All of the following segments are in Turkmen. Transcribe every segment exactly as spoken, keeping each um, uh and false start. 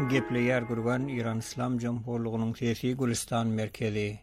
Gepleyer gurgan İran İslam Cumhurluğu'nun sesi Gülistan merkezi.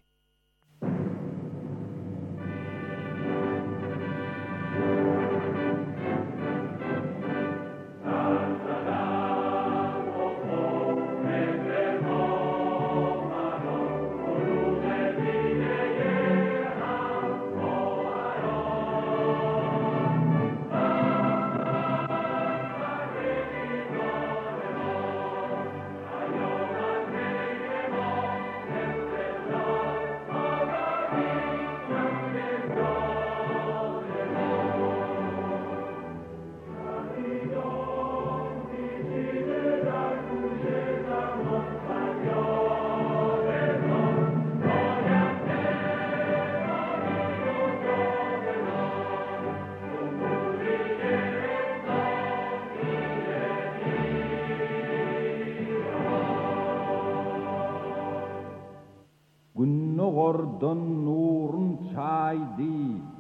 Günnogordan nurun çaydı,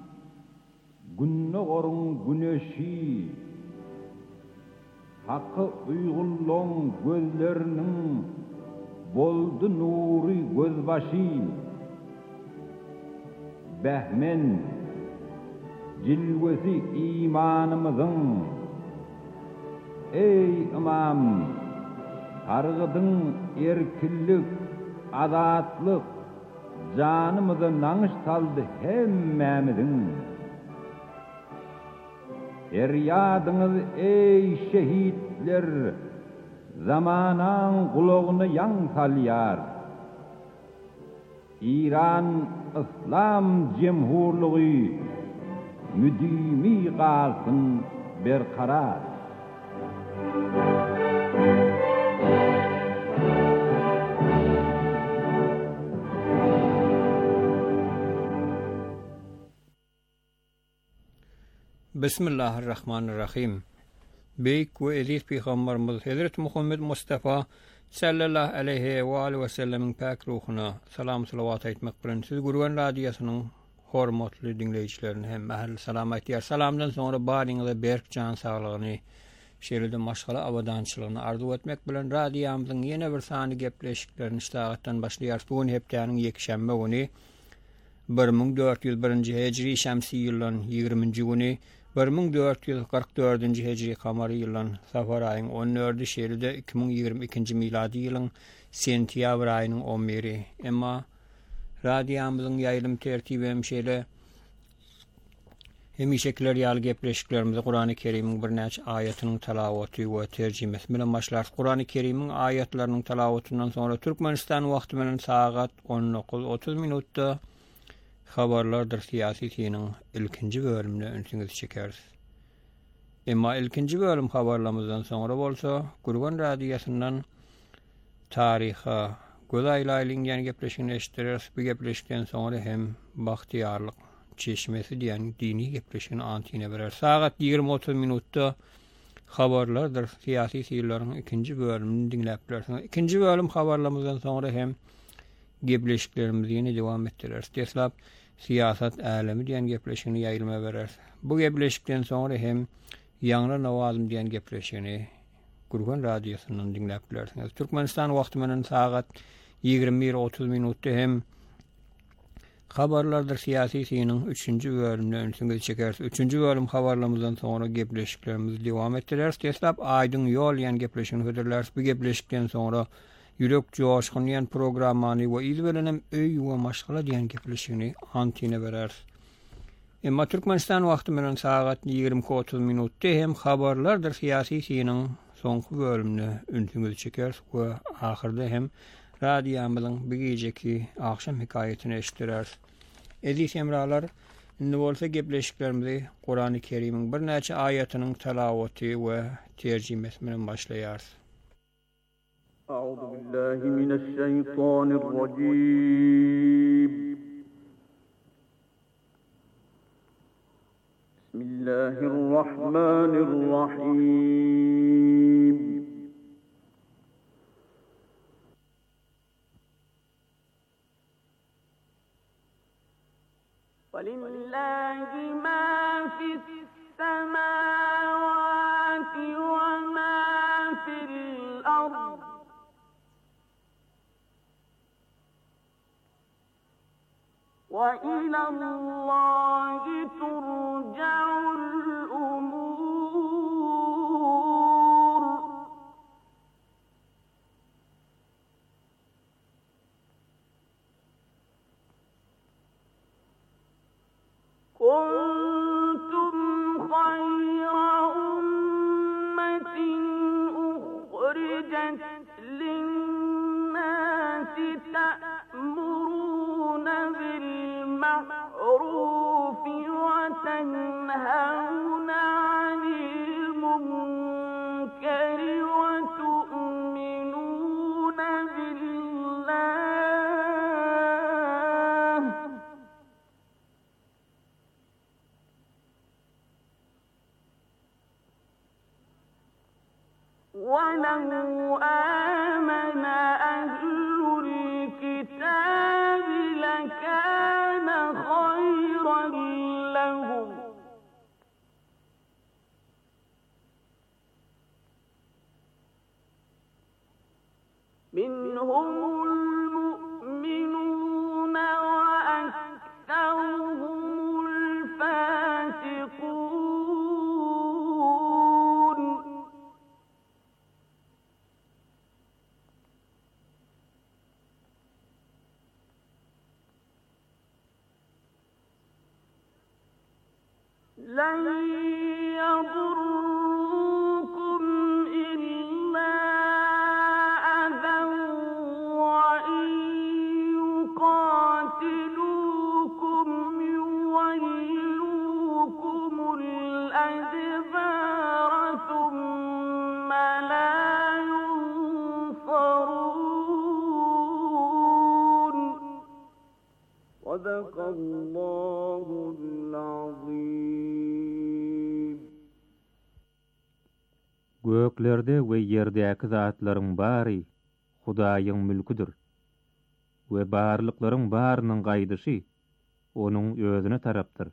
günnogorun güneşi, hakkı uygulluğun gözlerinin boldu nuri gözbaşı, behmen cilvesi imanımızın, ey imam, targıdın erkillik, adatlık, canımıza nanış saldı hemmemizin. Eryadınız ey şehitler, zamanan kulağını yan salyar. İran İslam Cumhurluğu müdimi kalsın berkarar. Bismillahirrahmanirrahim. Beyk ve aziz Peygamberimiz Hazreti Muhammed Mustafa sallallahu aleyhi ve aleyhi ve sellemin pak ruhuna salam salavat etmek bilen siz Gurgan Radiosynyň hormatly dinleýijilerini hem ähli salam aýtýar. Salamdan soňra baryňyza berk jan saglygyny, şeýle maşgala awadançylygyny arzu etmek bilen radiýamyzyň ýene bir sany gepleşiklerini iştagatdan başlaýar. Bu hepdäniň ýekşembe güni bir ming dört yüz birinji hejri şämsi ýylyň ýygrimiňji güni bir ming dört yüz kırk dördünji hejri kamary ýylyň safar aýynyň on dördünji şeride iki ming ýygrimi ikinji miladi ýylyň sentýabr aýynyň on biri. Emma radiýamyzyň ýaýlym tertibi hem şeýle hemişekler ýaly gepleşiklerimizi Qur'an-ı Kerim'iň bir näçe aýatynyň talawaty we terjimesi bilen başlar. Qur'an-ı Kerim'iň aýatlarynyň talawatyndan soňra Türkmenistan wagty bilen sagat on dokuz otuz minutda habarlardır siyasetining ilkinji bölümine öňüňiz çekersiz. Emma ilkinji bölüm habarlamyzdan soňra bolsa, Gurgan Radiosynyň taryha, gözaýlaýlyň ýani gepleşigini eşitdirýäris. Bu gepleşikden soňra hem bagtyýarlyk çeşmesi diýen dini gepleşigini antine berer. Sagat ýygrimi otuz minutda habarlardır siyasi ýyllaryň ikinji bölümini dinläp bilersiňiz. İkinji bölüm habarlamyzdan soňra hem gepleşiklerimizi ýene dowam etdirýäris. Deslap siyasat alemi diýen gepleşigini ýaýylma berer. Bu gepleşikden soňra hem ýangra nawazym diýen gepleşigini Gurgan Radiosynyň dinläp bilersiňiz. Türkmenistan wagty bilen sagat ýygrimi bir otuz minutda hem habarlardır siyasi ýylyň üçünji bölümine öňüňiz çekersiz. üçünji bölüm habarlamyzdan soňra gepleşiklerimizi dowam etdirýäris. Deslap aýdyň ýol ýan gepleşigini höderler. Bu gepleşikden soňra Ýürek joşgyny ýan programmany we izbelenem öý we maşgala diýen gepleşigini antine berer. Emma Türkmenistan wagty bilen sagat ýygrimi otuz minutda hem habarlardır siyasi ýylyň soňky bölümine öňüňiz çeker we ahyrda hem radiýamyzyň bu geceki akşam hikaýetini eşitdirer. Aziz hemralar, indi bolsa gepleşiklerimizi Qur'an-ı Kerim'iň bir näçe aýatynyň talawaty we terjimesi bilen başlaýar. أعوذ بالله من الشيطان الرجيم بسم الله الرحمن الرحيم ولله ما في السماوات وما في الأرض وإلى الله ترجع الأمور كنتم خير أمة أخرجت للناس تأمرون بالمعروف وتنهون عن المنكر وتؤمنون بالله ولو آمن أهل الكتاب لكان خيرا لهم منهم المؤمنون وأكثرهم الفاسقون لن يضروكم إلا أذى وإن يقاتلوكم يولوكم الأدبار ثم لا ينصرون صدق الله العظيم. Göklerde we yerdäki zatlaryň bary Hudaýyň mülküdür. We barlyklaryň barynyň gaýdysy onuň özüne tarapdyr.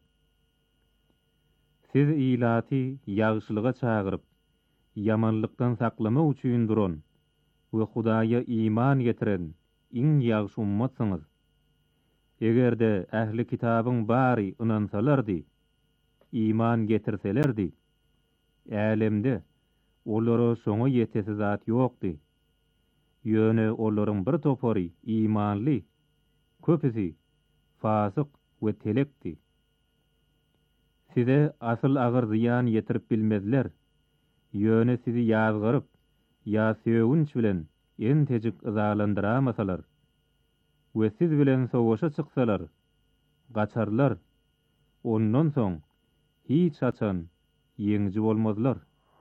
Siz ilaty ýagşylyga çagyryp, ýamanlykdan saklamak üçin duran we Hudaýa iman getiren iň ýagşy ummatsyňyz. Egerde ähli kitabyň bary ynansalardy, iman getirselerdi, älemde olara soňa ýetesi zat ýokdy. Ýöne olaryň bir topary imanly, köpüsi fasyk we telekdi. Size asyl agyr ziýan ýetirip bilmezler. Ýöne sizi ýazgyryp, ýa söwünç bilen en tejik yzalandyramasalar we siz bilen sowaşa çyksalar, gaçarlar. Ondan soň hiç açan ýeňji bolmazlar.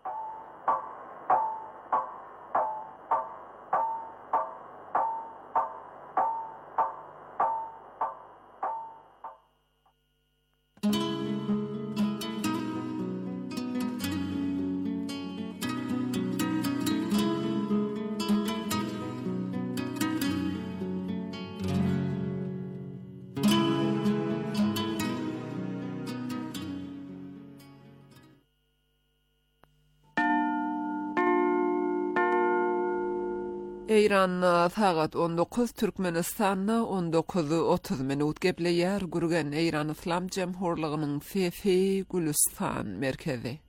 Eýranna sagat on dokuz, Türkmenistanna on dokuz otuz minut gepleýär gürgen Eýran Islam Jemhurlygynyň F F Gülistan merkezi.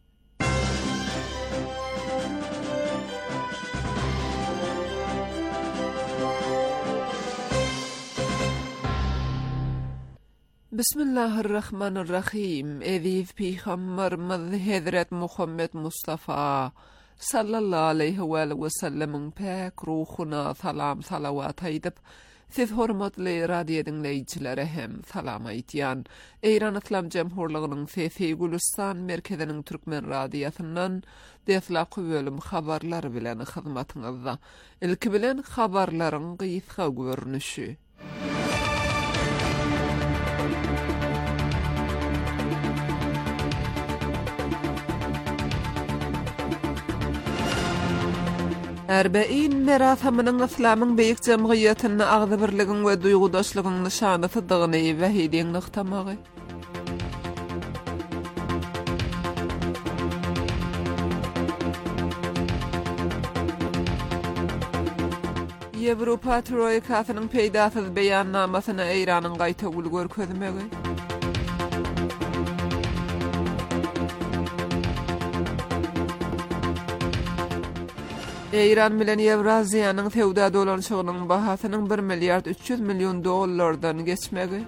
Bismillahirrahmanirrahim. Eziz Peygamberimiz Hazret Muhammed Mustafa sallallahu aleyhi ve sellem'in pek ruhuna salam salavat aýdyp, siz hormatly radio dinleýiçilere hem salam aýtýan. Eýran Islam Jemhurlygynyň F F Gülistan merkeziniň türkmen radiosundan deslapky bölüm habarlar bilen hyzmatyňyzda. Ilki bilen habarlaryň gysga görnüşi. Erbein merasamynyň Islamyň beýik jemgyýetine agzy birligiň we duýgudaşlygyň nişanysydygyny we hidiň nykdamagy. Yevropa Troikasynyň peýdasyz beýannamasyna Eýranyň gaýta ulgur közmegi. Eýran bilen Ewraziýanyň sewda dolanşygynyň bahasynyň bir milliard üç ýüz million dollardan geçmegi.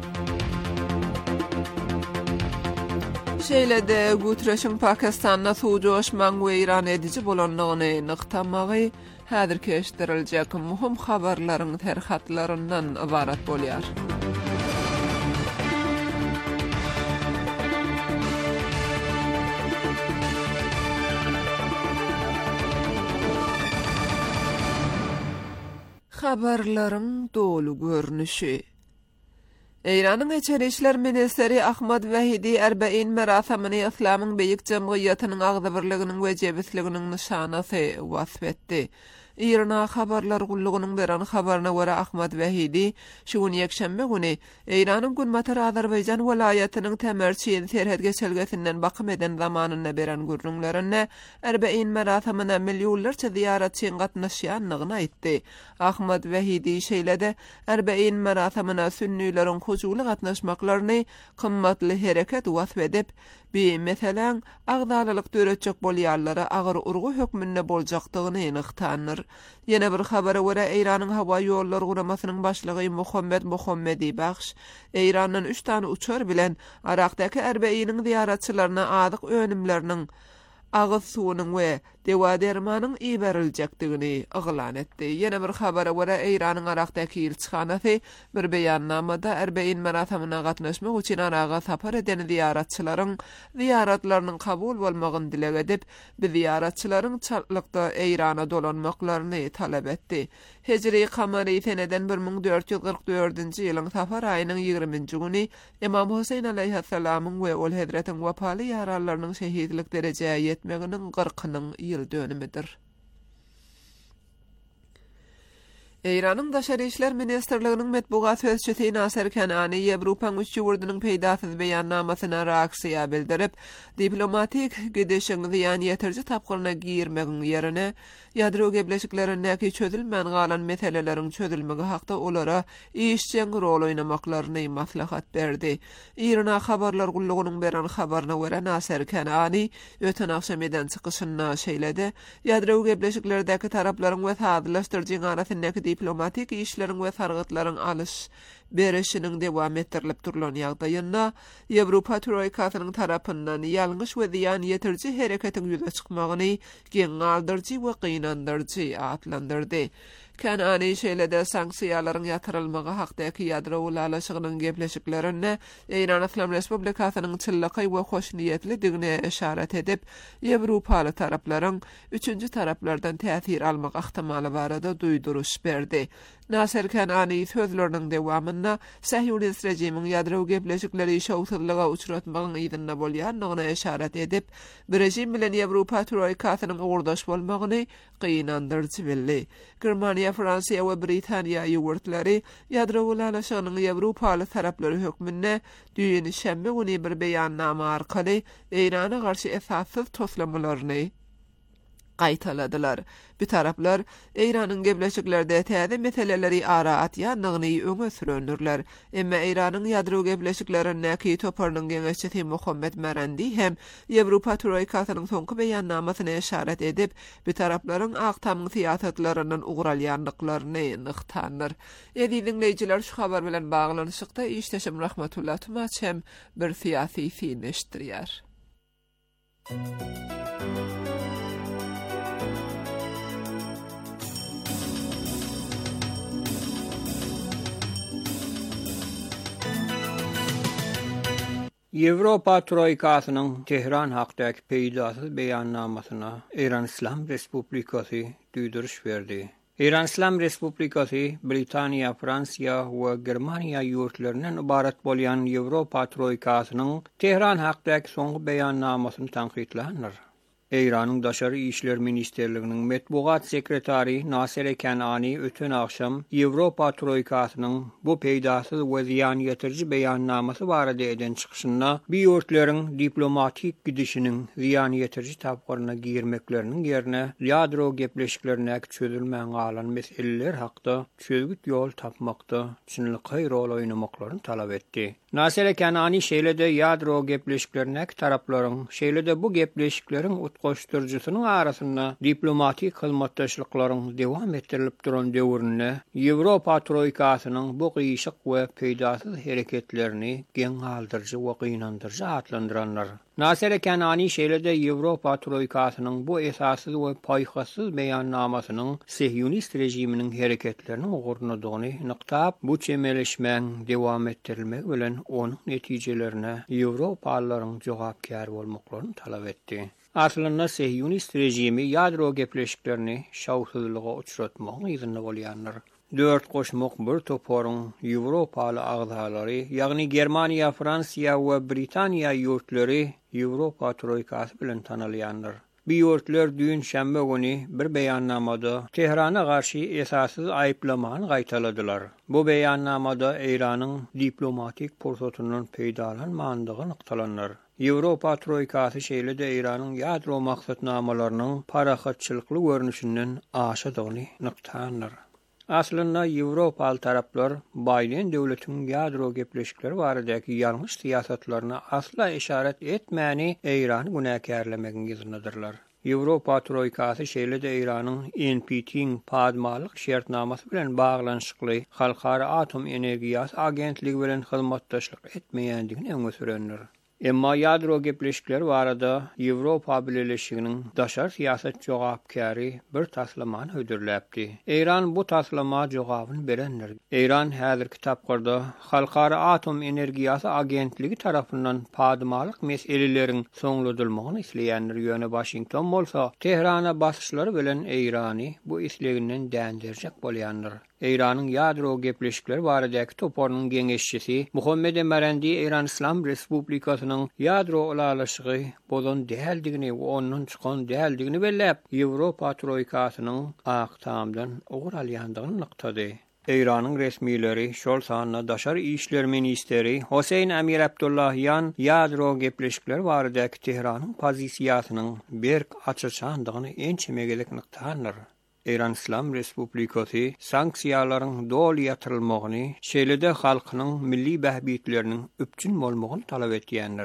Şeýlede Guterres'iň Pakistanda suwjuşmaň we Eýran edici bolanlygyny nyktamagy häzir keşdiriljek muhim habarlaryň terhatlaryndan ibarat bolýar. Habarlaryň dolu görnüşi. Eýranyň Içeri işler ministeri Ahmad Vahidi Erbein merasamyny Islamyň beýik jemgyýatynyň agdybirliginiň we jebisliginiň nişanasy wasf etdi. İran habarlar gullugynyň beran habaryna görä Ahmad Vahidi şuň ýekşembe güni Eýranyň Günmatar Azerbaýjan welaýatynyň temerçi serhed geçelgesinden bakym eden zamanyna beran gürrüňlerine Erbein merasamyna millionlarça ziyaretçi gatnaşýanlygyny aýtdy. Ahmad Vahidi şeýlede Erbein merasamyna sünnileriň hujuli gatnaşmaklaryny kymmatly hereket wasf edip, bir meselen agdalylyk töretjek bolýarlara agyr urgu hökmünde boljakdygyny ýanyktanýar. Ýene bir habara görä Eýranyň hawa ýollary guramasynyň başlygy Muhammed Muhammedi Bagş Eýranyň üç tane uçar bilen Irakdaky Erbeiniň ziyaratçylaryna adyk önümleriniň agyz suwunyň we dewa dermanyň iberiljakdygyny yglan etdi. Ýene bir habara görä Eýranyň Irakdaky elçixanasy bir beýannamada Erbein merasamyna gatnaşmak üçin Araga sapar eden ziyaratçylaryň ziyaratlarynyň kabul bolmagyny dilek edip, bu ziyaratçylaryň çatlykda Eýrana dolanmaklaryny talap etdi. Hejri kamary seneden bir ming dört ýüz gyrk dördünji ýylyň safar aýynyň ýygrüminji güni Imam Husayn aleyhissalamyň we ol Hazretiň wapaly ýarallarynyň şehidlik derejäge ýetmeginiň qırkynyň ýyl dönümidir. Eýranyň Daşary işler ministrliginiň medbugat sözçüsi Nasser Kenani Ýewropaň üç ýurdunyň peýdasyz beýannamasyna reaksiýa bildirip, diplomatik gidişiň ziýan ýetirji tapgyryna girmegiň ýerine ýadro gebleşiklerindäki çözülmän galan meseleleriň çözülmegi hakda olara işçiň rol oýnamaklaryny maslahat berdi. Eýrana habarlar gullugynyň beran habaryna görä Nasser Kenani öten akşam eden çykyşynda şeýlede ýadro gebleşiklerdäki taraplaryň we sadylaşdyrjyň arasyndaky diplomatik işleriň we sargytlaryň alys berişiniň dewam etdirilip durulan ýagdaýynda Ýewropa Troikasynyň tarapyndan ýalňyş we ziýan ýetirji hereketiň ýüze çykmagyny geňaldyrjy we gynandyrjy atlandyrdy. Kenani şeýlede sanksiýalaryň ýatyrylmagy hakdaky ýadro ulalaşygynyň gepleşiklerine Eýran Islam Respublikasynyň çyllyky we hoşniýetlidigine işaret edip, Ýewropaly taraplaryň üçünji taraplardan täsir almak ihtimaly barada duýduruş berdi. Nasser Kenani sözleriniň dewamynda Sahyonist rejimiň ýadro gepleşikleri şowsuzlyga uçratmagyň ýygyna bolýanlygyna işaret edip, bir rejim bilen Ýewropa Troikasynyň ordaş bolmagyny gynandyrjy bildi. Germaniýa, Fransiýa we Britaniýa ýurtlary ýadro ulalaşygynyň Ýewropaly taraplary hökmünde düýün şembe güni bir beýannama arkaly Eýrana garşy esassız toslamalaryny gaýtaladylar. Bu taraplar Eýranyň gebleşiklerde täze meseleleri ara atýanlygyny öňe sürýändirler. Emma Eýranyň ýadro gebleşiklerindäki toparnyň geňeşçisi Muhammed Marandi hem Ýewropa Troikasynyň soňky beýannamasyna işaret edip, bu taraplaryň agtamyň siýasatlarynyň ugralýanlyklaryny nyktandyr. Edi dinleýijiler şu habar bilen baglanyşykda işleşim rahmetullah tumaçem bir siýasy fineşdirýär. Ýewropa Troikasynyň Tehran hakdaky peýdasyz beýannamasyna Eýran Islam Respublikasy duýduruş berdi. Eýran Islam Respublikasy Britaniýa, Fransiýa we Germaniýa ýurtlarynyň ibarat bolýan Ýewropa Troikasynyň Tehran hakdaky soňky beýannamasyny tanqidlanýar. Eýranyň Daşary işler ministerliginiň metbuat sekretary Nasir Kenani öten akşam Ýewropa troýkasynyň bu peýdasyz we ziýan ýetirji beýannamasy barada eden çykyşynda biýörtleriň diplomatik gidişiniň ziýan ýetirji tapgyryna girmekleriniň ýerine ýadro gepleşiklerine çözülmän galan meseleler hakda çözgüt ýol tapmakda çynlyky rol oýnamaklaryny talap etdi. Nasir Kenani şeýlede ýadro gepleşiklerine taraplaryň şeýlede bu gepleşikleriň utgaşdyrjysynyň arasynda diplomatik hyzmatdaşlyklaryň dewam etdirilip duran döwrüne Ýewropa troýkasynyň bu gyýşyk we peýdasyz hereketlerini geň galdyrjy we gynandyrjy atlandyranlar. Nasir Kenani şeýlede Ýewropa troýkasynyň bu esassız we paýhasyz beýannamasynyň Siýonist rejiminiň hereketlerini ogurnadygyny nykdap bu çemeleşmäň dewam etdirilmegi bilen onuň netijelerine Ýewropalylaryň jogapkär bolmaklaryny talap etdi. Aslında Siýonist rejimi ýadro gepleşiklerini şawsuzlyga uçratmagyň ýzyny bolýanlar. Dört goşmak bir toporyň Ýewropaly agzalary, ýagny Germaniýa, Fransiýa we Britaniýa ýurtlary Ýewropa troýkasy bilen tanalýanlar. Bu ýurtlar düň şäme güni bir beýannamada Tehrana garşy esassız aýplamany gaýtaladylar. Bu beýannamada Eýranyň diplomatik pursatynyň peýdalanmandygy nyktalanlar. Ýewropa troýkasy şeýlede Eýranyň ýadro maksatnamalarynyň parahatçylykly görnüşinden aşadygyny nyktanlar. Aslında Ýewropaly taraplar Biden döwletiniň ýadro gepleşikleri baradaky ýalňyş siýasatlaryna asla işaret etmäni Eýrany günäkärlemegiň ýyzynydyrlar. Ýewropa troýkasy şeýlede Eýranyň N P T-niň padmalyk şertnamasy bilen baglanşykly Halkara Atom Energiýasy Agentligi bilen hyzmatdaşlyk etmeýändigini öňe sürenler. Emma ýadro gepleşikleri barada Ýewropa Birleşiginiň daşar siýasat jogapkary bir taslamany hödürläpdi. Eýran bu taslama jogabyny berenler. Eýran häzirki tapgyrda Halkara Atom Energiýasy Agentligi tarapyndan padmalyk meseleleriň soňladylmagyny isleýänler ýöne Washington bolsa, Tehrana basyşlary bilen Eýrany bu isleginden dändirjek bolýanlar. Eýranyň ýadro gepleşikleri baradaky toporynyň geňeşçisi Muhammed Emerendi Eýran İslam Respublikasynyň ýadro ulalaşygy bolan däldigini we onuň çykan däldigini belläp Ýewropa troýkasynyň aktamdan ogur alýandygyny nyktady. Eýranyň resmileri şol sanyna daşar işler ministeri Hosein Amir Abdullahyan ýadro gepleşikleri baradaky Tehranyň pozisiýasynyň berk açyçandygyny ençemegelik nyktanlar. Eýran İslam Respublikasy sanksiýalaryň dol ýatyrylmagyny, şeýlede halkynyň milli bähbitleriniň öpçün bolmagyny talap etýänler.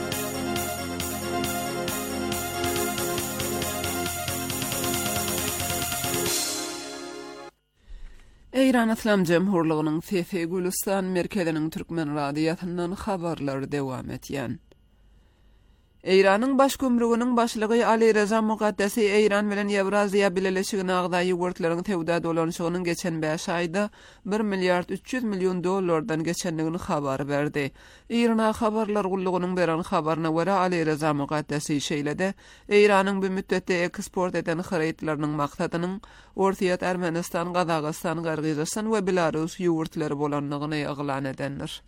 Eýran İslam Jemhurlygynyň F F Gülistan merkeziniň türkmen radiýasyndan habarlary dewam etýän. Eýranyň baş gömrüginiň başlygy Ali Reza Muqaddasi Eýran bilen Ýewraziýa Birleşigine agdaý ýurtlaryň tewda dolanşygynyň geçen beş aýda bir milliard üç ýüz million dollardan geçendigini habar berdi. Eýrana habarlar gullugynyň beren habaryna görä Ali Reza Muqaddasi şeýlede Eýranyň bu müddetde eksport eden hyraýtlarynyň maksadynyň Ortaýat Ermenistan, Gazaqstan, Qırgyzstan we Belarus ýurtlary bolanlygyny ýaglan edenler.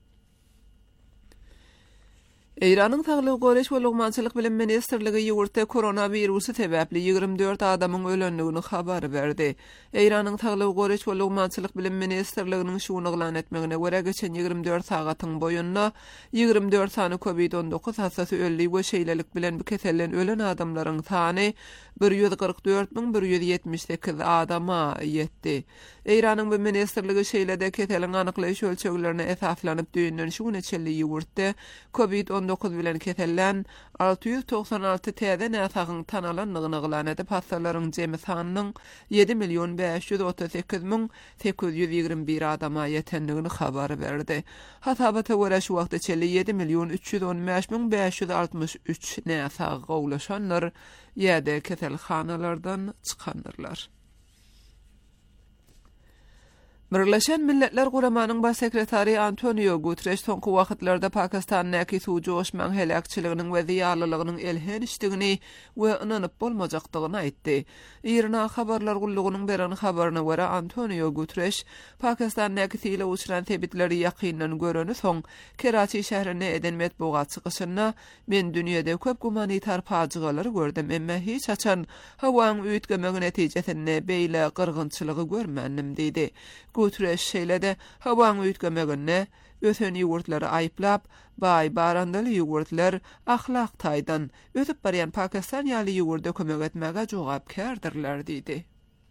Eýranyň Saglyk Goreş we Lugmançylyk bilen Ministrligi ýurtda koronavirusy sebäpli ýygrimi dört adamyň ölendigini habar berdi. Eýranyň Saglyk Goreş we Lugmançylyk bilen Ministrliginiň şuny eglan etmegine görä geçen ýygrimi dört sagatyň boýunda ýygrimi dört sany covid on dokuz hasasy ölli we şeýlelik bilen bu kesellen ölen adamlaryň sany bir ýüz qırk dört bin bir ýüz ýetmiş sekiz adama ýetdi. Eýranyň bu ministrligi şeýlede keseliň anyklaýyş ölçeglerine esaslanyp düýünden şu neçeli ýurtda covid on dokuz bilen kesellen alty ýüz toksan alty täze näsagyň tanalanlygyny eglan edip hastaryň jemy sanynyň yedi million beş ýüz otuz sekiz min sekiz ýüz ýygrimi bir adama ýetendigini habar berdi. Hasabata görä şu wagtda çelli yedi million üç ýüz on beş min beş ýüz altmış üç näsa gowlaşanlar ýa-da keselhanalardan çykanlarlar. Birleşen Milletler Guramanyň baş sekretary Antonio Guterres soňky wagtlarda Pakistan näki suwjuşmaň helakçylygynyň we diýarlylygynyň elhen işdigini we inanyp bolmajakdygyny aýtdy. Irna habarlar gullugynyň beren habaryna görä Antonio Guterres Pakistan näki tile uçuran tebitleri ýakyndan göreni soň Kerachi şäherine eden metbuat çykyşyna men dünýede köp humanitar pajygalary gördüm, emma hiç açan hawaň üýtgemegi netijesinde beýle gyrgynçylygy görmändim diýdi. Guterres şeýlede hawaň üýtgemegine öten ýurtlary aýplap, baý barandaly ýurtlar ahlak taýdan ötüp barýan Pakistan ýaly ýurtda kömek etmäge jogapkärdirler diýdi.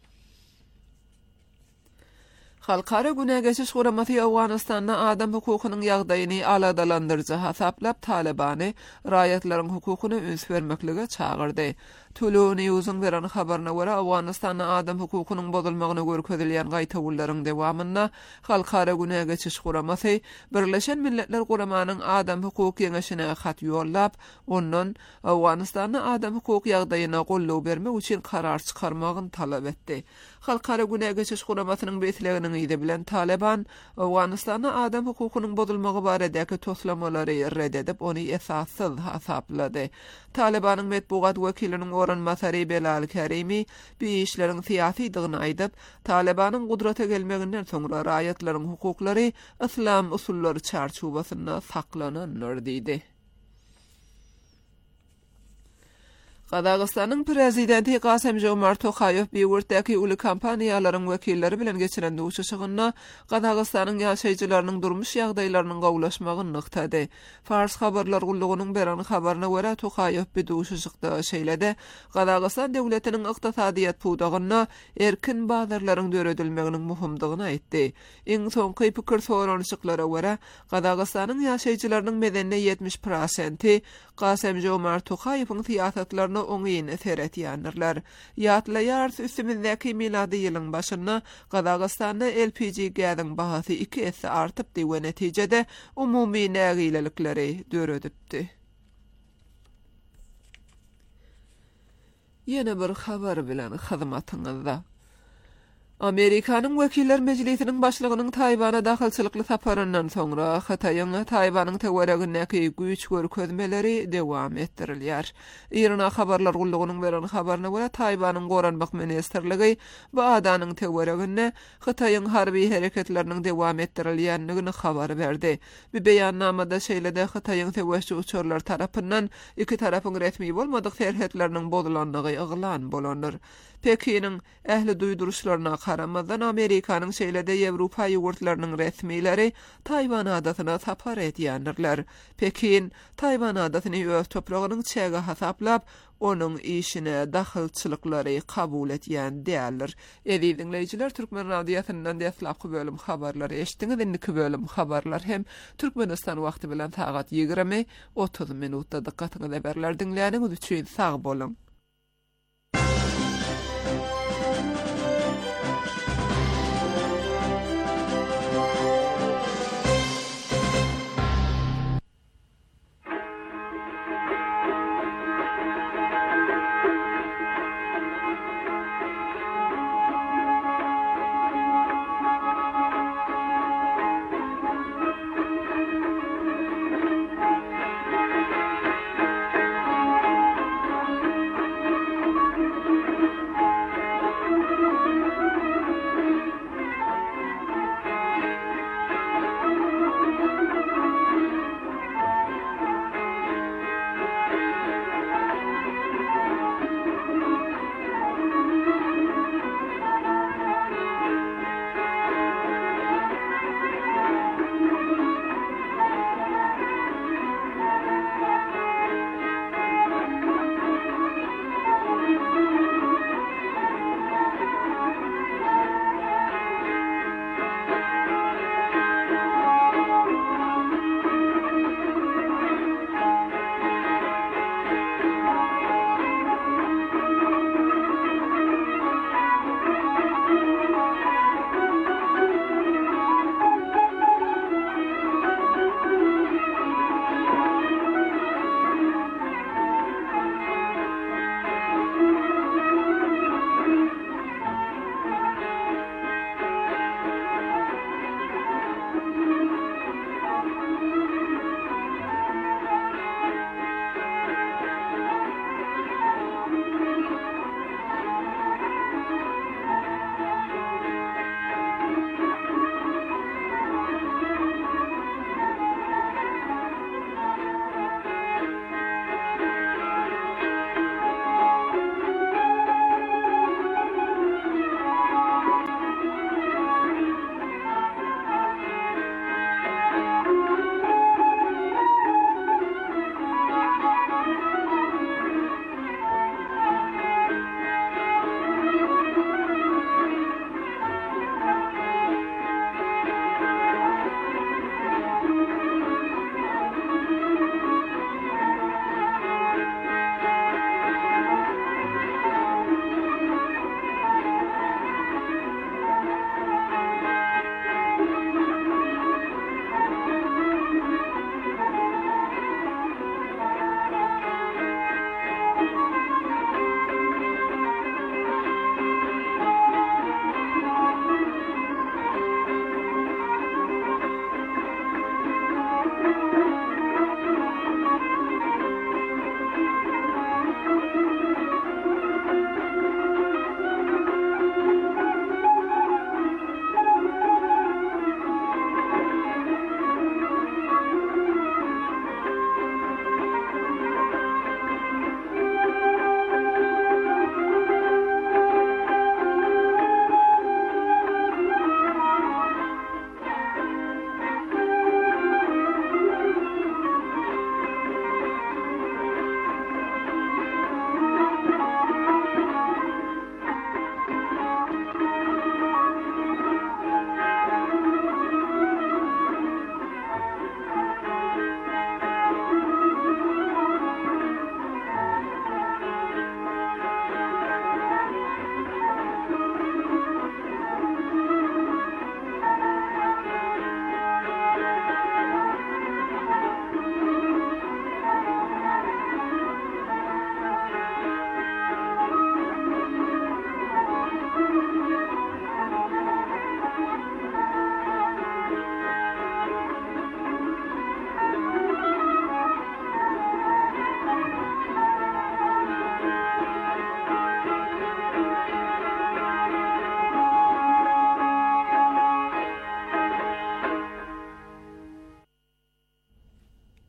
Halkara güne geçiş guramasy Awganistanda adam hukukynyň ýagdaýyny aladalandyrjy hasaplap Talibany raýatlaryň hukukyny üns bermeklige çağırdy. Tulu News'un beren habaryna görä Awganistanda adam hukukynyň bozulmagyny görkezilýän gaýtawullaryň dewamynda halkara güne geçiş guramasy Birleşen Milletler Guramanyň adam hukuky ýeňeşine hat ýollap, ondan Awganistanda adam hukuky ýagdaýyna gollaw bermek üçin karar çykarmagyny talap etdi. Halkara güne geçiş guramasynyň betleginiň ýygy bilen Taliban Awganistanda adam hukukynyň bozulmagy baradäki toslamalary reddedip ony esassyz hasaplady. Talibanyň metbuat wekiliniň oran Masari Belal Karimi bu işleriň siýasydygyny aýdyp, Talibanyň gudrata gelmeginden soňra raýatlaryň hukuklary islam usullary çarçubasynda saklananlar diýdi. Qazaqstanyň prezidenti Qasem-Jomart Tokayew Beýurtdaky uly kampaniýalaryň wekilleri bilen geçiren duşuşygyna Qazaqstanyň ýaşaýjylarynyň durmuş ýagdaýlarynyň gowlaşmagyny nyktady. Fars habarlar gullugynyň beren habaryna görä Tokayew bu duşuşykda şeýlede Qazaqstan döwletiniň ykdysadyýat pudagyna erkin bazarlaryň döredilmeginiň muhimdygyny aýtdy. Iň soňky pikir soraşyklara görä Qazaqstanyň ýaşaýjylarynyň medeni ýetmiş prosenti Qasem-Jomart Tokayewiň siýasatlaryna oňyň eser etýänler. Ýatlaýar üstümizdäki milady ýylyň başynda Qazaqstanda L P G gazyň bahasy iki esse artyp diýen netijede umumy nägilelikleri döredipdi. Ýene bir habar bilen hyzmatyňyzda. Amerikanyň Wekiller Mejlisiniň başlygynyň Taýwana dahilçilikli saparyndan soňra Hataýyň Taýwanyň tegeregindäki güýç görkezmeleri dewam etdirilýär. Irna habarlar gullugynyň beren habaryna görä Taýwanyň goranmak ministrligi bu adanyň tegereginde Hataýyň harby hereketleriniň dewam etdirilýändigini habar berdi. Bu beýannamada şeýlede Hataýyň tegeşçi uçurlar tarapyndan iki tarapyň resmi bolmadyk serhetleriniň bozulandygy ýylan bolandyr. Pekiniň ähli duýduruşlaryna karamadan Amerikanyň şeýlede Ýewropa ýurtlarynyň resmileri Taýwan adatyna sapar etýändirler. Pekin Taýwan adatyny öz topragynyň çäge hasaplap, onun işine dahilçiliklary kabul etýän däldir. Eýdi dinleýijiler, Türkmen radiosynyň däslapky bölüm habarlary eşdiňiz. Indiki bölüm habarlar hem Türkmenistan wagty bilen sagat ýigirmi otuz minutda diqqatyňyzy berler dinleýäniňiz üçin sag bolun.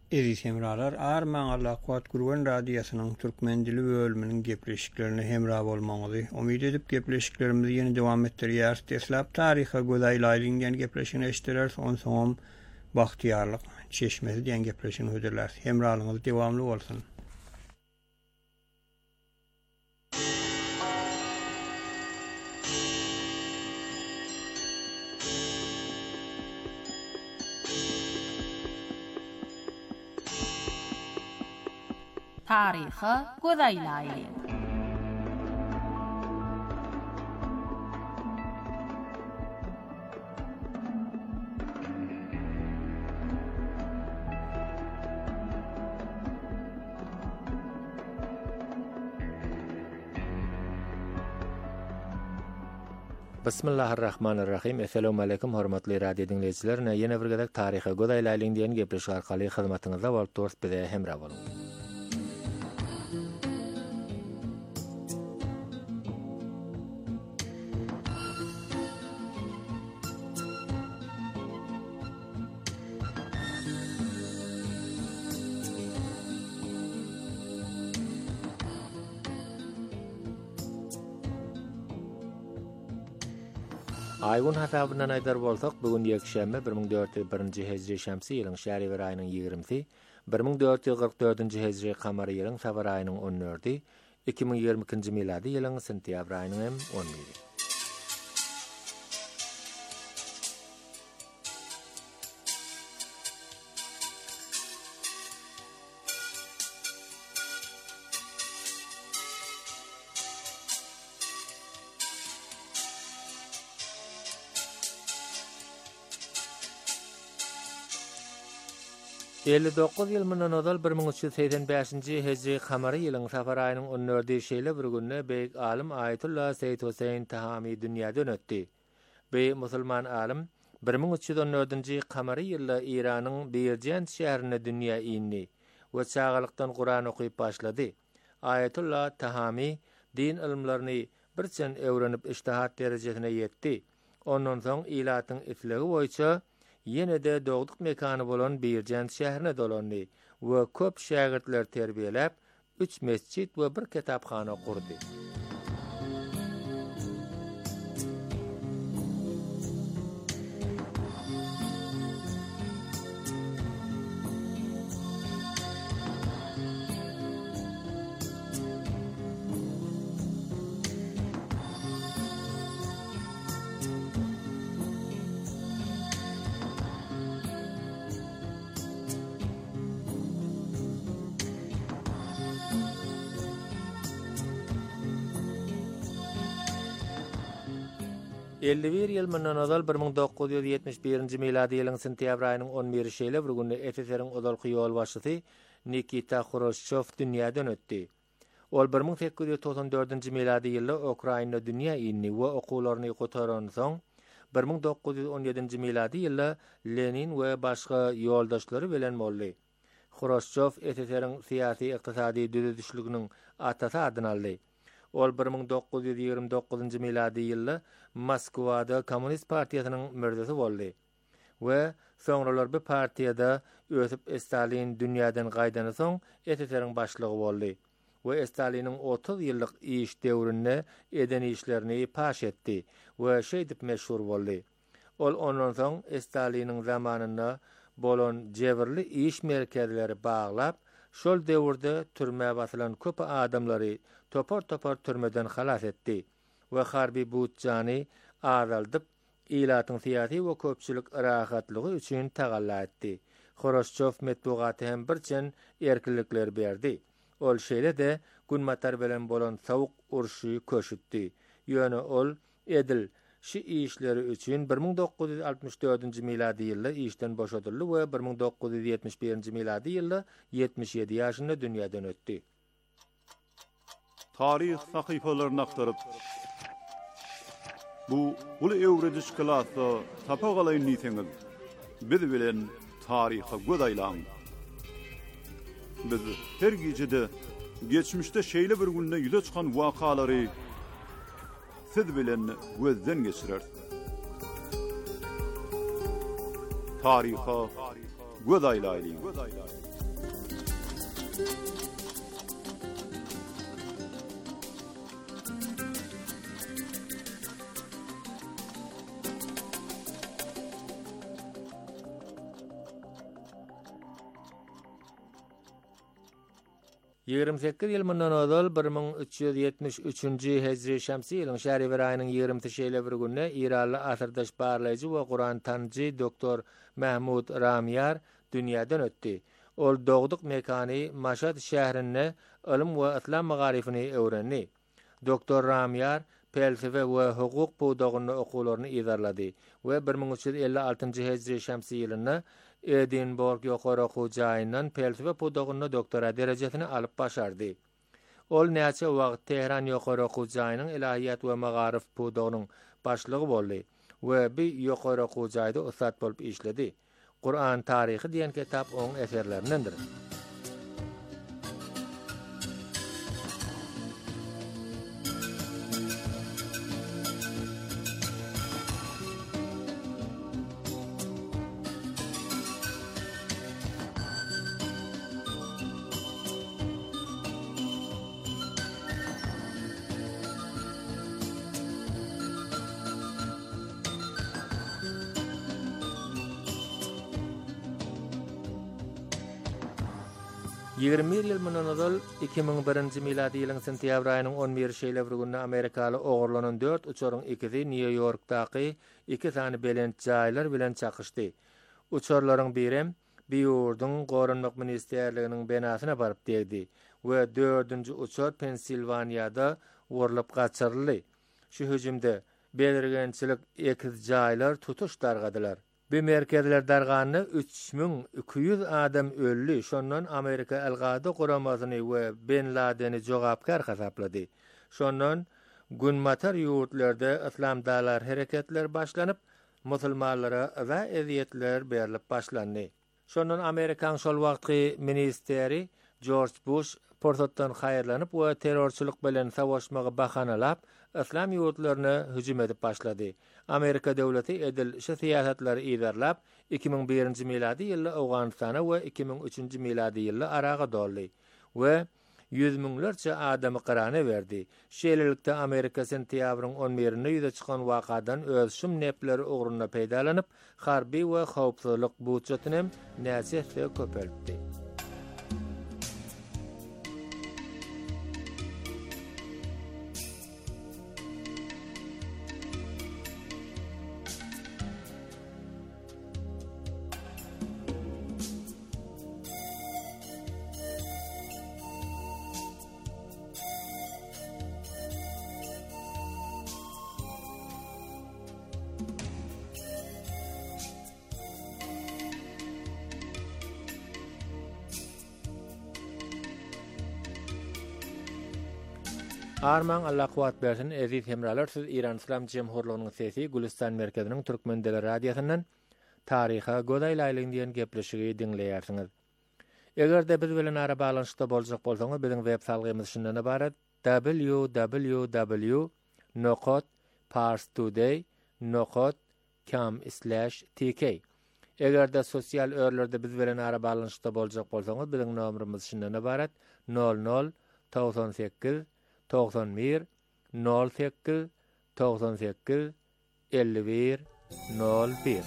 Eziz hemralar, Arman Allah Kuat Gurban Radyosynyň türkmen dili bölüminiň gepleşiklerine hemra bolmaňyzy umyt edip gepleşiklerimizi ýene dowam etdirýär. Teslap taryha gözaýlaýlyň gepleşigini eşitdiler, soň bagtyarlyk çeşmesi diýen gepleşigini höderler. Hemralygyňyz dowamly bolsun. Taryha gözaýlaýly. Bismillahirrahmanirrahim. Assalamu alaykum hormatly radio dinleýijiler. Ýene bir gezek taryha gözaýlaýlyň diýen gepleşik arkaly hyzmatyňyzda bolup durýar bize hemra bolun. Aýgun hasabyna aýdar bolsak, bugun ýekşäme bir ming dört ýüz birinji hejri şämsi ýylyň şäherber aýynyň ýygrymysy, bir ming dört ýüz gyrk dördünji hejri kamary ýylyň safar aýynyň on dördi, iki ming ýigirme ikinji miladi ýylyň sentýabr aýynyň hem on biri. elli dokuz ýyl mundan ozal bir ming üç ýüz seksen beşinji hejri kamary ýylyň safar aýynyň on dördi şeýle bir günne beýik alim Ayetullah Seyyid Husayn Tahami dünýäden ötdi. Beýik musulman alim bir ming üç ýüz on dördünji kamary ýylda Iranyň Birjan şäherine dünýä indi we çağalykdan Guran okuyup başlady. Ayetullah Tahami din ilmlerini birçen öwrenip iştihat derejesine ýetdi. Ondan soň ilatyň isligi boýunça ýene de dogduk mekany bolan Birjan şäherine dolandy we köp şägirdler terbiýelep, üç mesjid we bir kitapxana kurdy. elli bir ýyl mundan ozal bir ming dokuz ýüz ýetmiş birinji miladi ýylyň sentýabr aýynyň on biri şeýle bir günde S S R-iň ozalky ýol başçysy Nikita Khrushchev dünýäden ötdi. Ol bir ming sekiz ýüz toksan dördünji miladi ýylda Ukraina dünýä indi we okuwlaryny gotaran soň bir ming dokuz ýüz on ýedinji miladi ýylda Lenin we başga ýoldaşlary bilen boldy. Khrushchev S S R-iň syýasy ykdysady düzüşliginiň atasy adyny aldy. Ol bir ming dokuz ýüz ýigirme dokuzunji miladi ýylda Moskwada Kommunist partiýasynyň mördesi boldy we soňralar bu partiýada ösüp Stalin dünýäden gaýdany soň S S R-iň başlygy boldy we Staliniň otuz ýyllyk iş döwründe eden işlerini paş etdi we şeýdip meşhur boldy. Ol ondan soň Staliniň zamanynda bolan jebirli iş merkezleri baglap, şol döwürde türmäge basylan köp adamlary topar-topar türmeden halas etdi we harby buçjany azaldyp ilatyň syýasy we köpçülik rahatlygy üçin tagalla etdi. Khrushchev metbugaty hem birçen erkinlikler berdi. Ol şeýle de günmatar bilen bolan sowuk urşy köşütdi. Ýöne ol edil şu işleri üçin bir ming dokuz ýüz altymyş dördünji miladi ýylda işden boşadyldy we bir ming dokuz ýüz ýetmiş birinji miladi ýylda ýetmiş ýedi ýaşynda dünýäden ötdi. Tarih sahypalaryny aktaryp bu ulu öwrediş klasy tapagalayyn niýetiňiz biz bilen taryha gözaýlaň. Biz her gejede geçmişde şeýle bir günde ýüze çykan wakalary siz bilen gözden geçirer. Taryha gözaýlaýly. ýygrimi sekiz ýyl mundan ozal bir ming üç ýüz ýetmiş üçinji Hejri şämsi ýylyň Şähriwer aýynyň ýygrimi şeýle bir günne İranly asyrdaş barlaýjy we Guran tanjy doktor Mahmud Ramyar dünýäden ötdi. Ol dogduk mekany Maşhad şäherinde ilim we islam magarifini öwrenni. Doktor Ramyar felsefe we hukuk pudagyny okularyny ýazarlady we bir ming üç ýüz elli altynjy Hejri şämsi ýylynda Edinburgh ýokary okuw jaýyndan felsefe pudagyny doktora derejesini alyp başardy. Ol näçe wagt Tehran ýokary okuw jaýynyň ilahiýat we magarif pudagynyň başlygy boldy we bu ýokary okuw jaýda ustad bolup işledi. Kur'an tarihi diýen kitap oň eserlerindendir. ýygrimi ýyl mundan ozal iki ming birinji miladi ýylyň sentýabr aýynyň on birişi bir günde Amerikaly ogurlanan dört uçoryň ikisi New Yorkdaky iki sany belent jaýlar bilen çakyşdy. Uçorlaryň biri Biýurdyň Gorunmak Ministerliginiň benasyna baryp degdi we dördünji uçor Pensilvaniýada wurlup gaçyryldy. Şu hüjümde belirgençilik ekiz jaýlar tutuş dargadylar. Bu merkezler darganyny üç ming iki ýüz adam öldü. Şondan Amerika El-Gada guramasyny we Ben Laden'i jogapkar hasaplady. Şondan günmatar ýurtlarda islam dalar hereketler başlanyp, musulmanlara we eziýetler berilip başlandy. Şondan Amerikan şol wagtky ministeri George Bush portatdan haýyrlanyp we terrorçylyk bilen savaşmagy bahanalap islam ýurtlaryna hüjüm edip başlady. Amerika döwleti edil şu siýasatlary ýerlap iki ming birinji miladi ýylda Awganystana we iki ming üçinji miladi ýylda Araga doldy we yüz miňlerçe adamy qyrana berdi. Şeýlelikde Amerika sentýabryň on birinde ýüze çykan wakadan öz şum nepleri ugruna peýdalanyp, harby we howpsuzlyk budjetini näçe köpeltdi. Arman Allah kuwat bersin, eziz hemralar, siz İran İslam Cemhurluğunyň sesi Gülistan merkeziniň Türkmen dili radiosynyň taryha godaý laýlygyň diýen gepleşigi dinleýärsiňiz. Egerde biz bilen ara balanşykda boljak bolsaňyz, biziň web salgymyz şundan ibaret: w w w nokta parstoday nokta com slash t k. Egerde sosial örlerde biz bilen ara balanşykda boljak bolsaňyz, biziň nomerimiz şundan ibaret: nol nol doksan sekiz doksan bir nol sekiz doksan sekiz elli bir nol bir.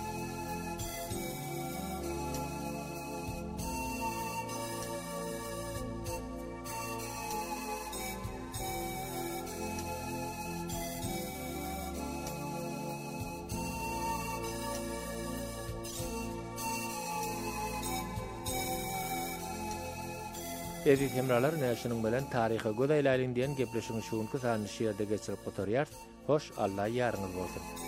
Eziz hemralar, näşiniň bilen taryha godaý laýlygyň diýen gepleşigiň şuňky sany şeýerde geçirip gotarýar. Hoş, Allah ýaryňyz bolsun.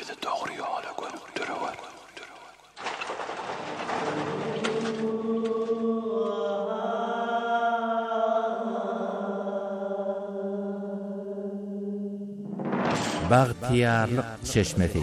bizi doğru yola götürüyor. Bagtiyarlyk çeşmesi.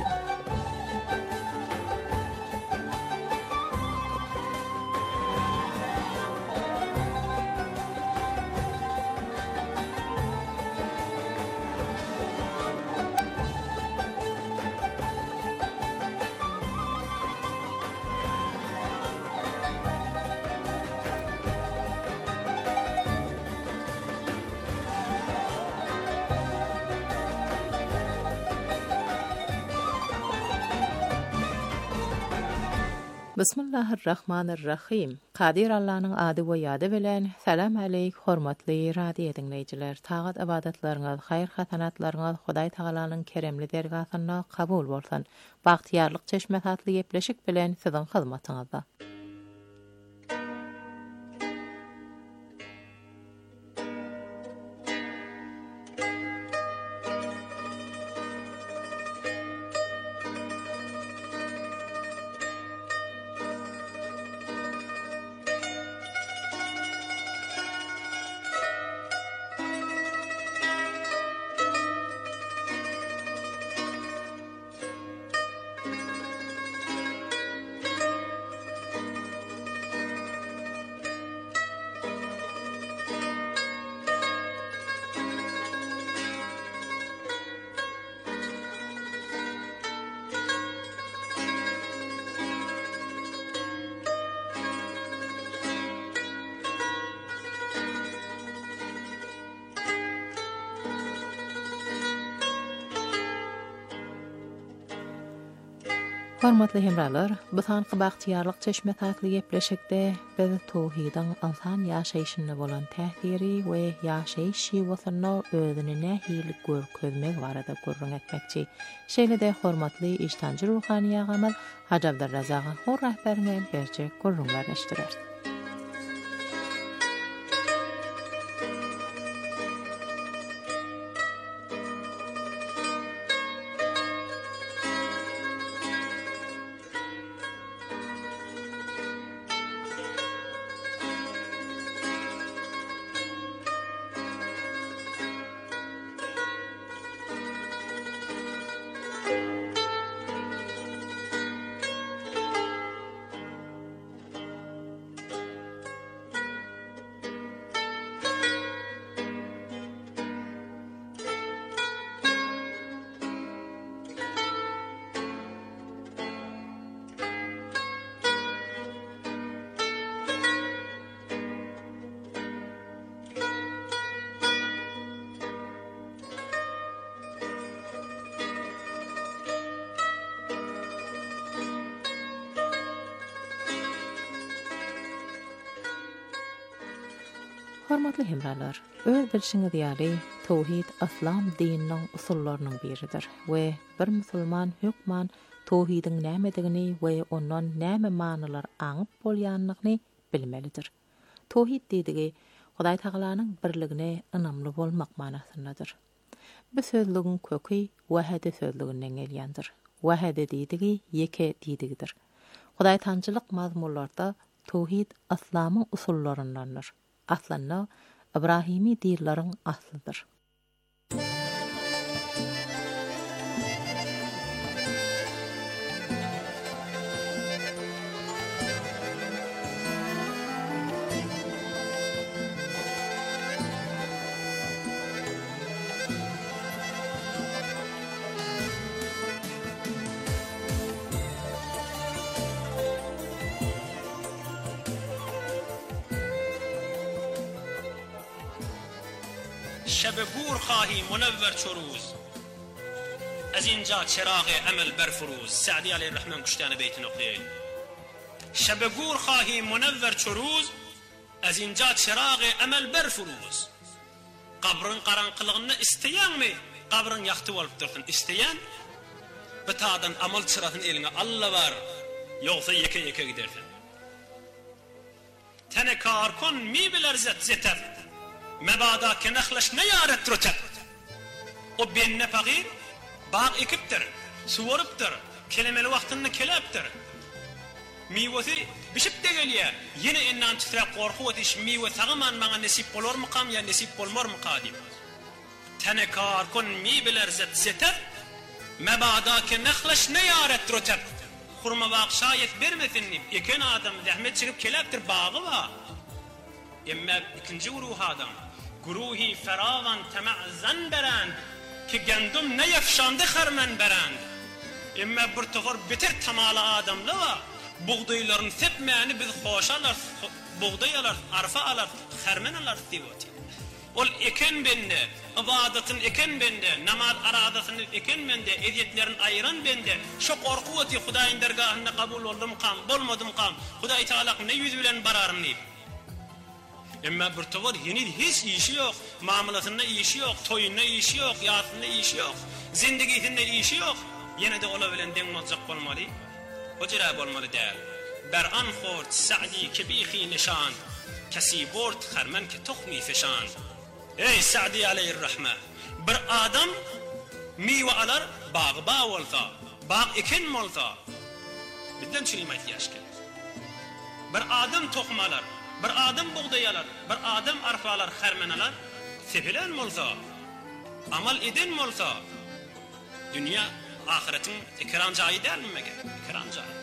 Bismillahirrahmanirrahim. Qadir Allah'ın adı we ýady bilen salam aleyk hormatly radio dinleýijiler. Tagat ibadatlaryňyz, haýr hasanatlaryňyz Hudaý Taalaanyň keremli dergahyna kabul bolsun. Bagtiyarlyk çeşme hatly gepleşik bilen siziň hyzmatyňyzda. Hormatly hemralar, bu sanky bagtiyarlyk çeşme tatly gepleşikde biz tawhidyň insan ýaşaýyşyna bolan täsiri we ýaşaýyş şewasyna özüne nähili görkezmek barada gurrun etmekçi. Şeýle-de hormatly iştanjy ruhany ýagamyl Hacı Abdurrazak hor rahberine berje gurrunlar eşdirer. Hormatly hemralar, öz bilşiňiz ýaly tawhid islam dininiň usullarynyň biridir we bir musulman hükman tawhidiň nämedigini we ondan näme manalar aňyp bolýanlygyny bilmelidir. Tawhid diýdigi Hudaý Taalaanyň birligine ynamly bolmak manasyndadyr. Bu sözlügiň köki wahade sözlüginden gelýändir. Wahade diýdigi ýeke diýdigidir. Hudaý tançylyk mazmunlarda tawhid islamyň usullaryndandyr. Aslında İbrahimi dinleriň aslydyr. شب گور خواهی منور چروز از اینجا چراغ عمل برفروز. سعدی علیه الرحمن کشتان بیت نقطه. شب گور خواهی منور چروز از اینجا چراغ عمل برفروز. قبرن qaranqılığını isteyen mi? Qabrın yaktı olup dursun isteyen bitadan amal çırasın eline Allah var. Yoksa yeke yeke gidersin. Tene karkon mi biler zet zeter. Mebada ke naxlaş ne yaret rotet. O benne faqir bağ ekiptir. suwarıptır, kelimeli vaktini keleptir. Miyveti bişip de geliyor. Yine innan titrek korku etiş miyve tağıman bana nesip olur mu kam ya nesip olmar mı kadim. Tenekar kun mi biler zet zeter, mebadaki nekleş ne yaret rotep. Kurma bak şayet vermesin eken adam zahmet çıkıp keleptir bağı var. Emme ikinci uruh adam. Guruhi feravan tema'zan berand ki gendum ne yefşandı xermen berand. Emme bir tofar bitir tamala adamla var. Buğdayların sepmeyeni biz hoşalar, buğday alar, arfa alar, xermen alar divoti. Ol eken bende, ibadetin eken bende, namaz aradasını eken bende, eziyetlerin ayıran bende. Şu korku eti Hudayın dergahında kabul oldum kam, bolmadım kam. Huday Teala ne yüz bilen bararım neyip. Ama bir tavır yeni hiç işi yok. Mamulatında işi yok, toyunda işi yok, yatında işi yok. Zindigisinde işi yok. Yine de olabilen den mazak olmalı. O cirab olmalı değil. Beran khort Sa'di kebihi nişan. Kesi bort xermen ki tohmi fişan. Ey Sa'di aleyhirrahme. Bir adam meyve alar, bağ bağ olsa. Bağ ekin olsa. Bizden çürüme ihtiyaç gelir. Bir adam tohum alar. Bir adam buğday alar, bir adam arpa alar, xermen alar, sepilen mi olsa, amal eden mi olsa, dünya ahiretin ikram cayi der mi mege? İkram cayi.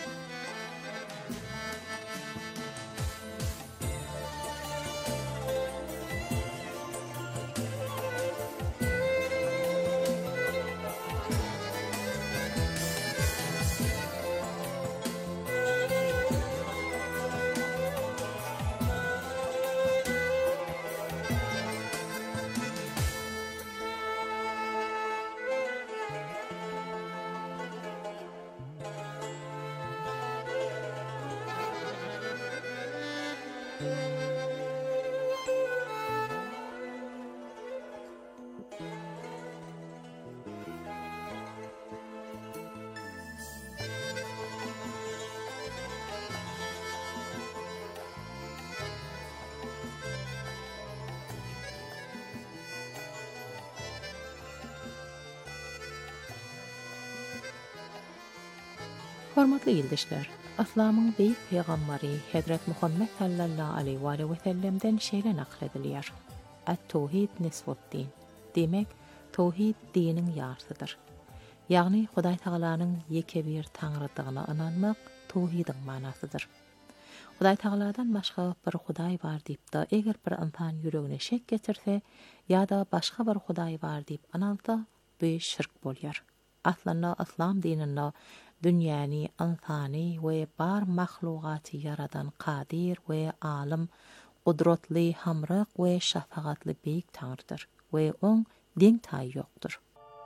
Hormatly ýyldyşlar, Islamyň beýik peýgamberi Hazrat Muhammed sallallahu aleyhi we sellemden şeýle nakl edilýär. At-tawhid nisfuddin. Demek, tawhid diniň ýarsydyr. Ýagny Hudaý Taalanyň ýeke bir taňrydygyna inanmak tawhidiň manasydyr. Hudaý Taaladan başga bir Hudaý bar diýip-de eger bir insan ýüregine şek getirse ýa-da başga bir Hudaý bar diýip inansa, bu şirk bolýar. Aslında İslam dininde dünýäni, insany we bar mahlugaty yaradan qadir we alim, gudratly, hamrak we şafagatly beýik taňrydyr we oň deň taýy ýokdur.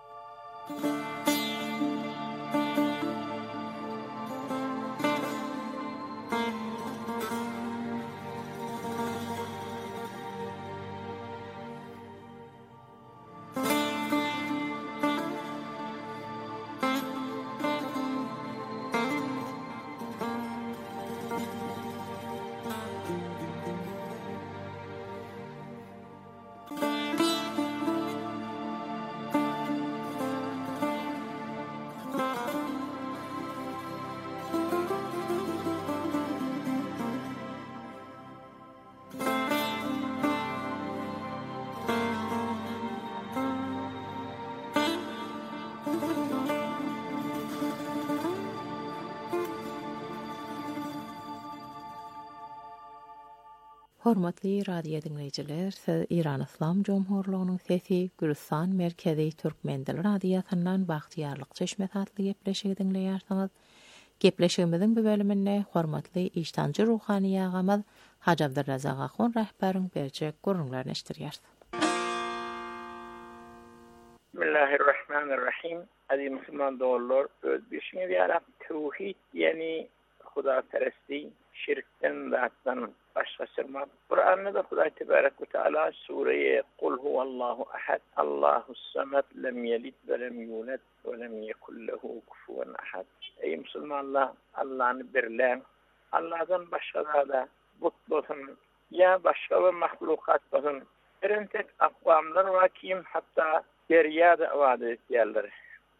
Hormatly radio dinleyijiler, siz İran İslam Jomhurluğunyň sesi Gülistan Merkezi Türkmen Dili Radiosundan Bagtyarlyk çeşme tatly gepleşigi dinleýärsiňiz. Gepleşigimiziň bu bölüminde hormatly iştanjy ruhani ýagamyz Haji Abdurrazak Ahun rahberiň berjek görüňlerini eşdirýär. Bismillahirrahmanirrahim. Aziz Müslüman dolar, öz beşiňe ýarap tawhid, ýani Huda peresti, şirkden zatdan başga sırma. Kur'an'da da Hudaý Tebarek ve Teala Sure-i Kul huvallahu ahad, Allahus samad, lem yelid ve lem yulad ve lem yekun lehu kufuven ahad. Ey Müslümanlar, Allah'ını birlen, Allah'dan başga da but bolsun, ya başga bir mahlukat bolsun. Birin tek akvamlar var kim hatta deryada ibadet etýärler.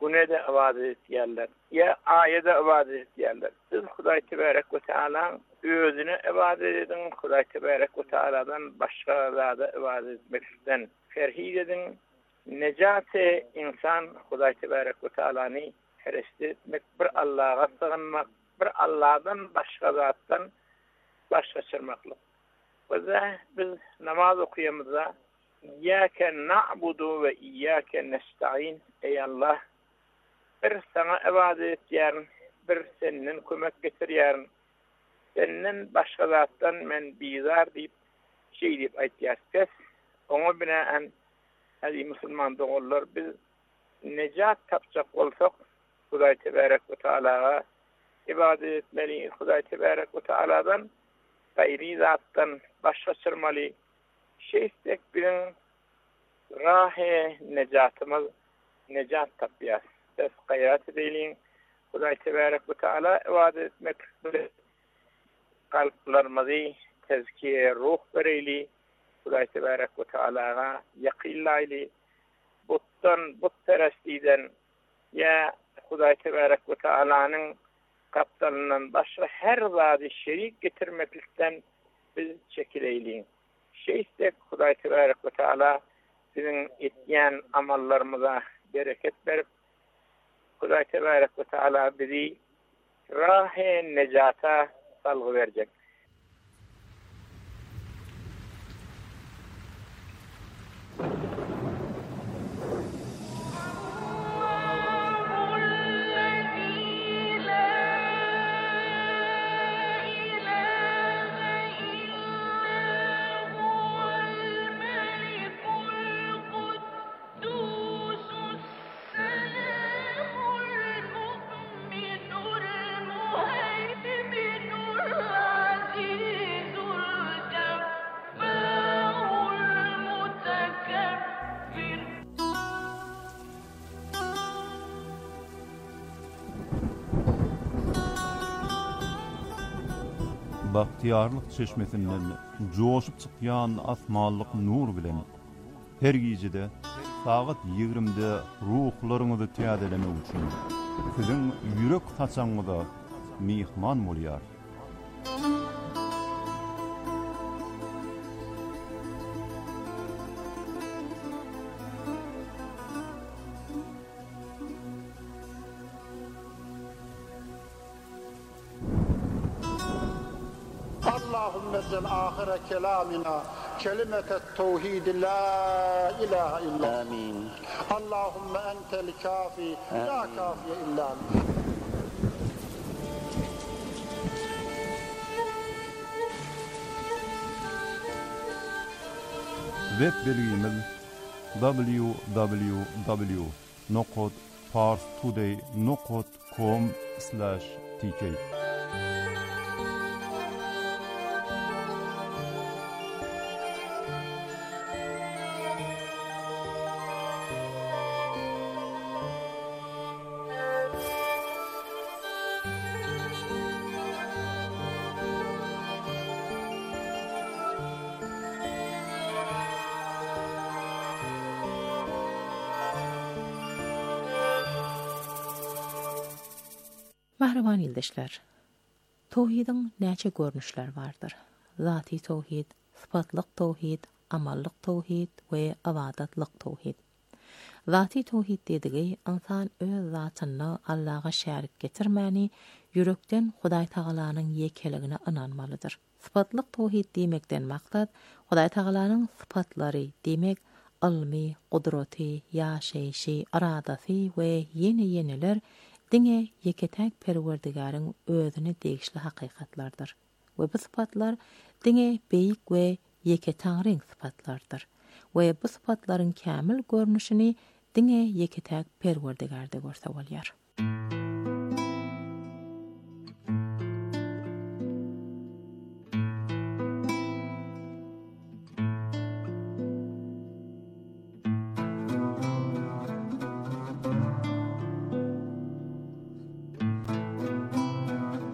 güne de ibadet etýärler. Ya ayada ibadet etýärler. Siz Hudaý Tebarek we Teala özüne ibadet edin, Hudaý Tebarek we Teala'dan başga zada ibadet etmekden ferhid edin. Necate insan Hudaý Tebarek we Teala'ny perest etmek, bir Allah'a sığınmak, bir Allah'dan başga zatdan başga çırmaklyk. Ve biz namaz okuyamızda İyyâke na'budu ve iyyâke nesta'in. Ey Allah, bir sana ibadet etýärin, bir senden kömek getirýärin. Senden başga zatdan men bizar diýip şey diýip aýtýarsyz. Oňa binaen hadi musulman dogallar biz nejat tapjak bolsak Hudaý Tebarek we Teala'ga ibadet etmeli, Hudaý Tebarek we Teala'dan gayri zatdan başga çyrmaly. Şeystek bilen rahe necatımız necat tapýas. Biz gayret edelim. Hudaý Tebarek we Teala ibadet etmek bilen kalplarymyzy tezkiye ruh bereli. Hudaý Tebarek we Teala'ga ýakynlaýly. Butdan but perestiden ya Hudaý Tebarek we Teala'nyň kaptanından başga her zady şerik getirmeklikden biz çekileýliň. Şeystek Hudaý Tebarek we Teala sizin etýän amallarymyza bereket berip Hudaý Tebarek we Teala bizi rahe nejata salgy berjek. Bahtiyarlyk çeşmesinden joşup çykýan asmanlyk nur bilen her gijede saat ýigrimide ruhlaryňyzy täzelemek üçin siziň ýürek taçaňyza mihman bolýar. Allahümme zel ahire kelamina kelimetet tevhid la ilahe illa amin. Allahümme entel kafi la kafiye illa ant. Web bilgimiz w w w nokta parstoday nokta com slash t k. Mahraman ildeşler, tawhidiň näçe görnüşler bardyr? Zati tawhid, sıfatlyk tawhid, amallyk tawhid we awadatlyk tawhid. Zati tawhid dedigi insan öz zatyny Allah'a şärik getirmäni, ýürekden Hudaý Taalanyň ýekeligine inanmalydyr. Sıfatlyk tawhid demekden maksat Hudaý Taalanyň sıfatlary demek, ilmi, gudraty, ýaşaýşy, aradasy we ýeni-ýeniler diňe ýeketäk Perwerdigaryň özüne degişli hakykatlardyr. We bu sıfatlar diňe beýik we ýeketäňriň sıfatlardyr. We bu sıfatlaryň kämil görnüşini diňe ýeketäk Perwerdigarda görse bolýar.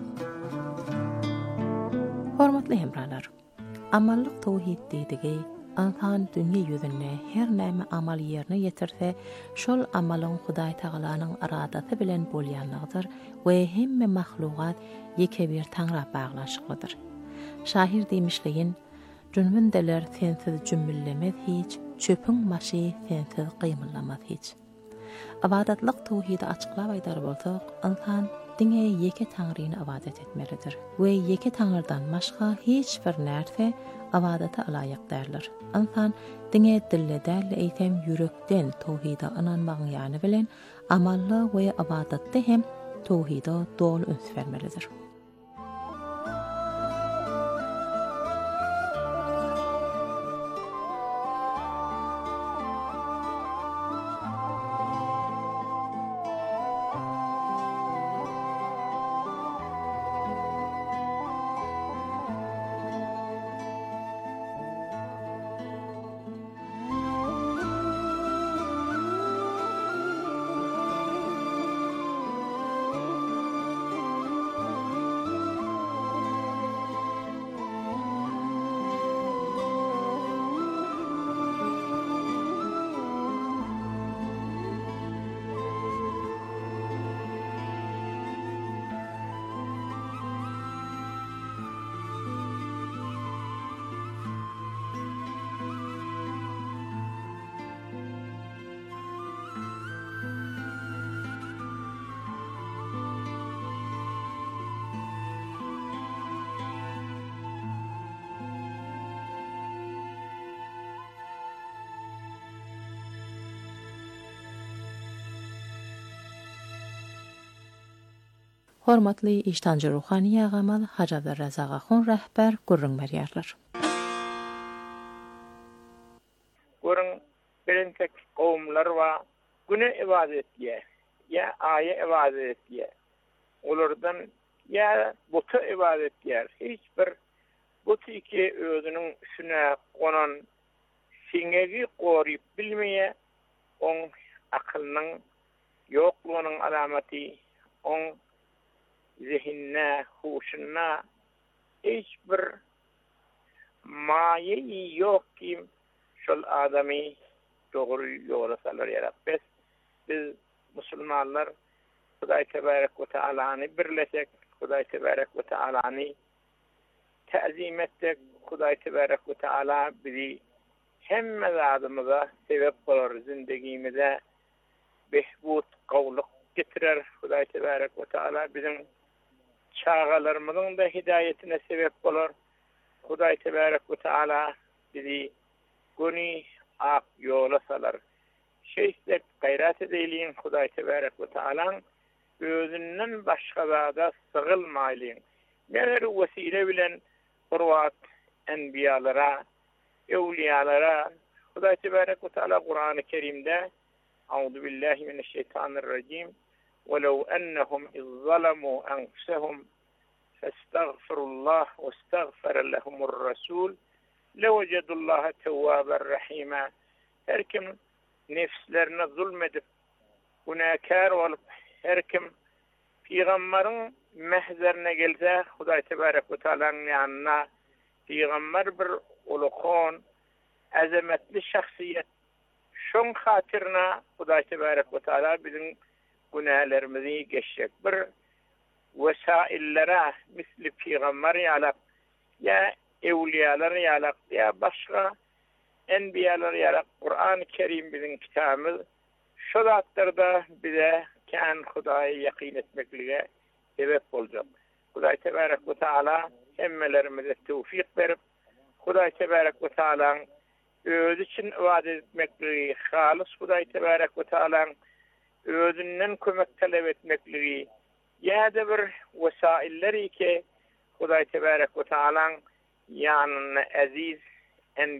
Hormatly hemralar, amallyk tawhid dedigi Antan dünya yüzünne her näme amal yerine yetirse, şol amalın Hudaý Tagalanyň iradaty bilen bolýanlygydyr we hemme mahlukat ýeke bir taňra baglaşyklydyr. Şair demişleyin, cünbündeler sensiz cümmüllemez hiç, çöpüň maşy sensiz gymyllamaz hiç. Abadatlyk tawhidi açyklap aýdar bolsak, insan diňe ýeke taňryny abadat etmelidir we ýeke taňrdan başga hiç bir näme abadata alaýyk därler. İnsan diňe dille däl eýtem yürekden tawhida inanmagyň ýany bilen amally we abadatda hem tawhida dol üns bermelidir. Hormatly iştancı ruhani ýagamal Hacı Razak Ahun rahber gurrun berýärler. Gurrun birintek kowmlar wa güne ibadet ýe, ya aýa ibadet ýe. Olardan ya buta ibadet ýer. Hiç bir buty iki özüniň üstüne konan siňegi goryp bilmeýe, on akylynyň ýoklugynyň alamaty, on zihinne, huşunna hiçbir mayi yok ki şol adamı doğru yola salar yarabbes. Biz Müslümanlar Hudaý Tebarek ve Teala'nı birleşek, Hudaý Tebarek ve Teala'nı ta'zim ettik. Hudaý Tebarek ve Teala bizi hemme adamıza sebep bolar, zindagimizde behbud, gowluk getirer. Hudaý Tebarek ve Teala bizim çağalarımızın da hidayetine sebep olur. Hudaý Tebarek ve Teala bizi gönü ak yola salar. Şeysek gayret edelim Hudaý Tebarek ve Teala'nın özünden başka zada sığılmayalım. Neler vesile bilen Kur'at enbiyalara, evliyalara Hudaý Tebarek ve Teala Kur'an-ı Kerim'de Euzu billahi mineşşeytanirracim وَلَوْ أَنَّهُمْ إِذْ ظَلَمُوا أَنفُسَهُمْ فَاسْتَغْفِرُوا اللَّهَ وَاسْتَغْفَرَ لَهُمُ الرَّسُولُ لَوَجَدُوا اللَّهَ تَوَّابًا رَحِيمًا. Her kim nefslerine zulmedip günahkar olup her kim Peygamberin mehzerine gelse Hudaý Tebarek ve Teala'nın yanına Peygamber bir ulukon azametli şahsiyet şon hatırına Hudaý Tebarek ve Teala bizim günahlarımızı geçecek bir vesaillere misli Peygamber yalak ya evliyalar yalak ya başka enbiyalar yalak Kur'an-ı Kerim bizim kitabımız şu zatlarda bize kan Hudaýa yakin etmekliğe sebep olacak. Hudaý Tebarek ve Teala emmelerimize tevfik verip Hudaý Tebarek ve Teala'nın öz için ibadet etmekliği halis Hudaý Tebarek ve Teala'nın özünden kömek talep etmekliği ya da bir vesailleri ki Hudaý Tebarek ve Teala'nın yanına aziz en